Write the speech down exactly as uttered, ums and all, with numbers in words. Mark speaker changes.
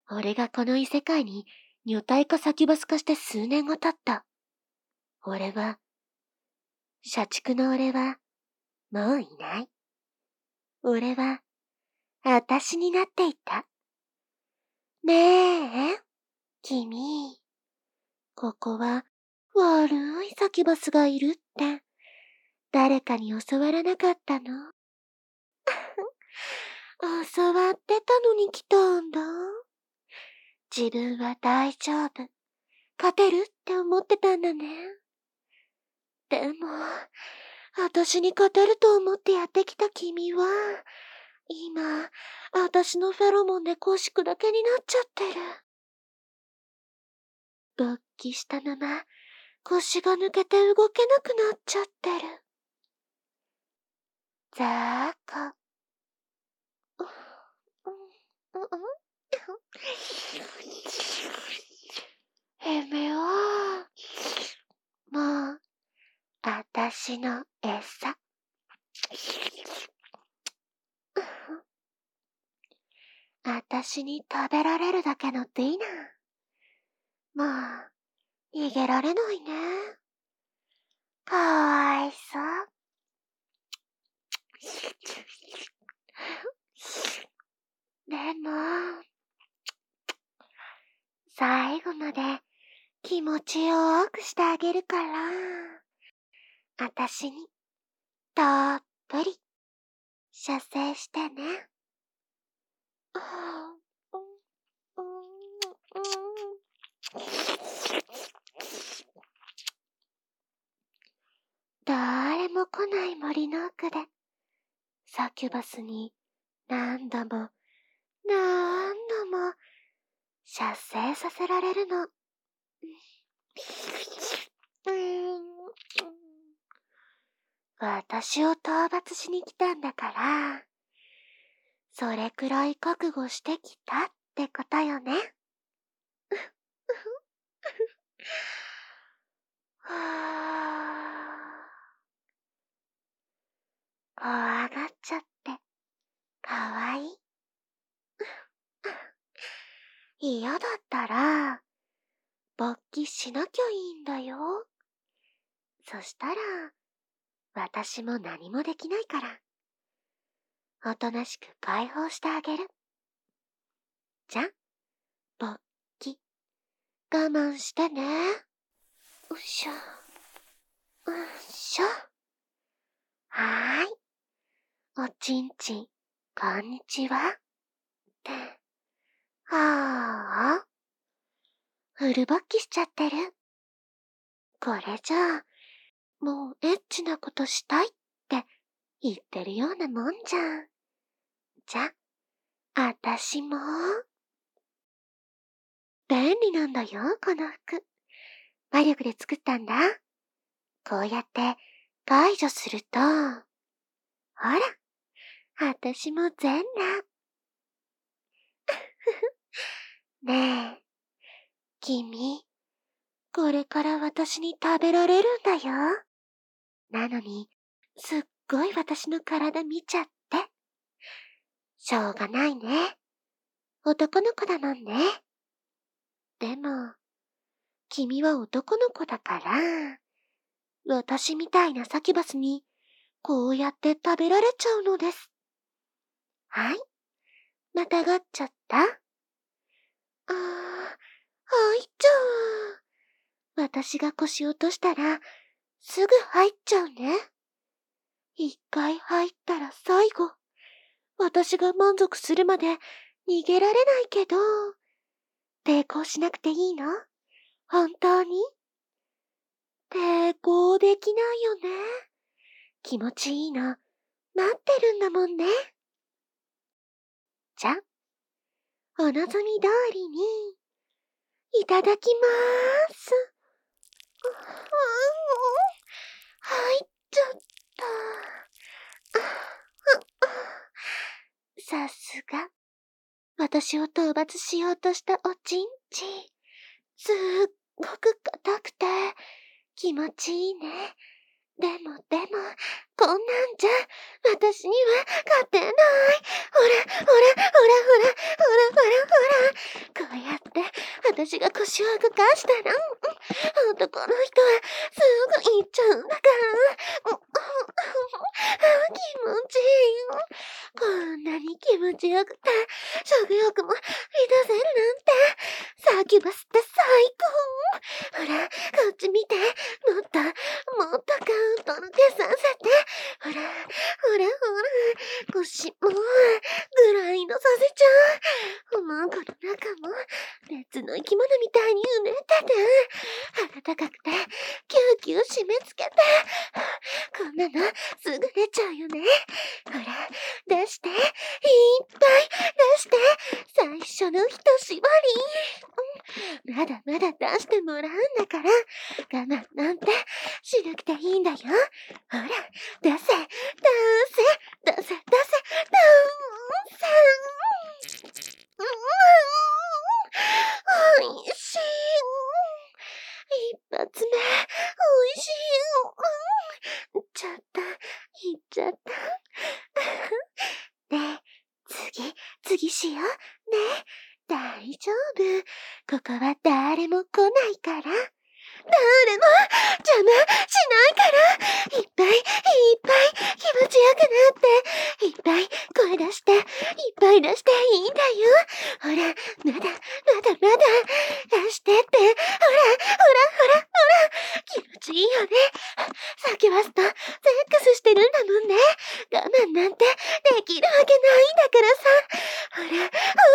Speaker 1: 俺がこの異世界に女体化サキュバス化して数年が経った。俺は、社畜の俺は、もういない。俺は、あたしになっていた。ねえ、君。ここは、悪いサキュバスがいるって、誰かに教わらなかったの？教わってたのに来たんだ。自分は大丈夫。勝てるって思ってたんだね。でも、私に勝てると思ってやってきた君は、今、私のフェロモンで腰砕けになっちゃってる。勃起したまま、腰が抜けて動けなくなっちゃってる。ザーコ。やめよう。もう、あたしの餌。あたしに食べられるだけのディナー。もう、逃げられないね。かわいそう。でも、最後まで気持ちよくしてあげるから、あたしにたっぷり射精してね。誰も来ない森の奥で、サキュバスに何度も何度も射精させられるの。私を討伐しに来たんだから、それくらい覚悟してきたってことよね。怖がっちゃってかわいい。嫌だったら勃起しなきゃいいんだよ。そしたら私も何もできないから、おとなしく解放してあげる。じゃ、勃起我慢してね。うっしょ、うっしょ。はーい。おちんちん、こんにちは。って、ああ、フル勃起しちゃってる。これじゃあ、もうエッチなことしたいって言ってるようなもんじゃん。じゃ、あたしも。便利なんだよ、この服。魔力で作ったんだ。こうやって解除すると、ほら、あたしも全裸。ねえ、君、これから私に食べられるんだよ。なのに、すっごい私の体見ちゃって。しょうがないね。男の子だもんね。でも、君は男の子だから、私みたいなサキュバスに、こうやって食べられちゃうのです。はい。またがっちゃった？あー、入っちゃう。私が腰落としたら、すぐ入っちゃうね。一回入ったら最後。私が満足するまで逃げられないけど、抵抗しなくていいの？本当に？抵抗できないよね。気持ちいいの、待ってるんだもんね。じゃ、お望み通りに、いただきまーす。入っちゃった。さすが、私を討伐しようとしたおちんち。すっごく硬くて、気持ちいいね。でもでも、こんなんじゃ、私には勝てない。ほら、ほら、ほら、ほら、ほら、ほら、ほら。 私が腰を動かしたら、うん、男の人はすぐ行っちゃうんだから。うん、気持ちいい。こんなに気持ちよくて、食欲も満たせるなんて、サキュバスって最高。ほら、こっち見て。もっと、もっとカウント抜けさせて。ほら、ほらほら、腰も、グラインドさせちゃう。もうこの中も、別の生き物みたいにうねってて、暖かくて、キューキュー締め付けて、こんなの、すぐ出ちゃうよね。ほら、出して、いっぱい出して、最初の一絞り。うん、まだまだ出してもらうんだから、我慢なんてしなくていいんだよ。ほら、出せ、出せ、出せ、出せ、出せ。うん、おいしい。一発目、おいしい。うん、ちょっと、いっちゃった。ねえ、次、次しよう。ねえ、大丈夫。ここは誰も来ないから。誰も邪魔しないから。いっぱいいっぱい気持ちよくなって、いっぱい声出して、いっぱい出していいんだよ。ほら、まだ、まだまだ、出してって。ほら、ほら、ほら、ほら、気持ちいいよね。さっきはスとセックスしてるんだもんね。我慢なんてできるわけないんだからさ。ほら、ほ